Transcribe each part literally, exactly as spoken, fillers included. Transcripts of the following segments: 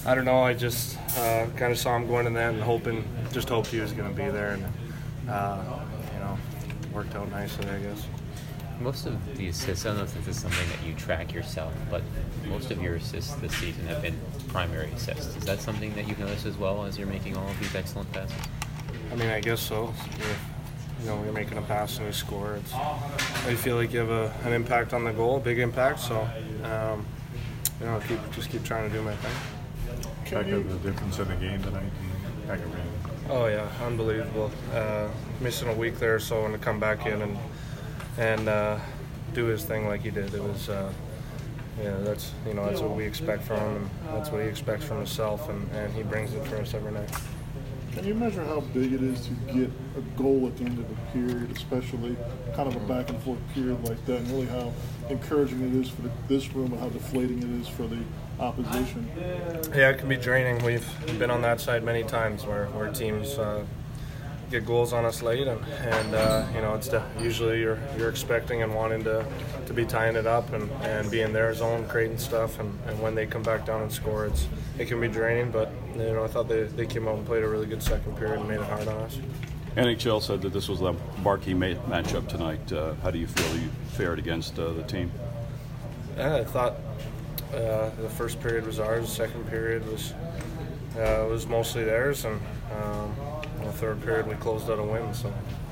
I don't know. I just uh, kind of saw him going in that and hoping, just hoped he was going to be there, and uh, you know, worked out nicely, I guess. Most of the assists, I don't know if this is something that you track yourself, but most of your assists this season have been primary assists. Is that something that you've noticed as well as you're making all of these excellent passes? I mean, I guess so. If, you know, you're making a pass and you score, it's, I feel like you have a, an impact on the goal, a big impact. So, um, you know, keep just keep trying to do my thing. Check out the difference in the game tonight. Oh yeah, unbelievable. Uh, missing a week there or so, and to come back in and and uh, do his thing like he did, it was. Uh, yeah, that's you know that's what we expect from him, and that's what he expects from himself, and, and he brings it for us every night. Can you measure how big it is to get a goal at the end of the period, especially kind of a back and forth period like that, and really how encouraging it is for the, this room and how deflating it is for the opposition? Yeah, it can be draining. We've been on that side many times where, where teams uh, get goals on us late, and, and uh, you know, it's the, usually you're you're expecting and wanting to, to be tying it up and, and be in their zone, creating stuff, and, and when they come back down and score, it's it can be draining. But you know, I thought they, they came out and played a really good second period and made it hard on us. N H L said that this was a marquee ma- matchup tonight. Uh, how do you feel you fared against uh, the team? Yeah, I thought uh, the first period was ours. The second period was uh, was mostly theirs, and um, in the third period we closed out a win. So.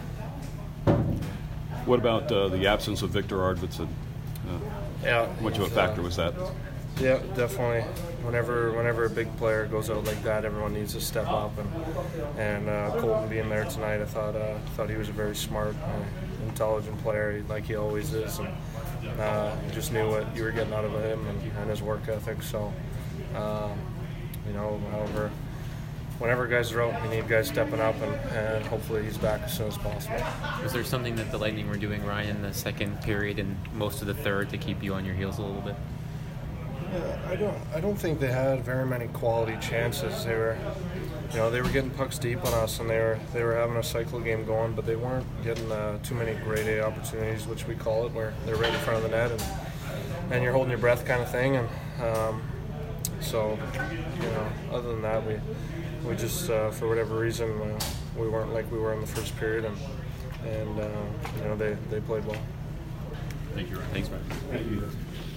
What about uh, the absence of Victor Arvidsson? Uh, yeah, much of a factor uh, was that? Yeah, definitely. Whenever whenever a big player goes out like that, everyone needs to step up. And and uh, Colton being there tonight, I thought uh, thought he was a very smart, uh, intelligent player, like he always is, and uh, you just knew what you were getting out of him and, and his work ethic. So, um, you know, however, whenever guys are out, we need guys stepping up, and, and hopefully he's back as soon as possible. Was there something that the Lightning were doing, Ryan, in the second period and most of the third to keep you on your heels a little bit? Yeah, I don't. I don't think they had very many quality chances. They were, you know, they were getting pucks deep on us, and they were they were having a cycle game going, but they weren't getting uh, too many grade A opportunities, which we call it, where they're right in front of the net, and and you're holding your breath kind of thing. And um, so, you know, other than that, we we just uh, for whatever reason uh, we weren't like we were in the first period, and and uh, you know they they played well. Thank you, Ryan. Thanks, Ryan. Thank you.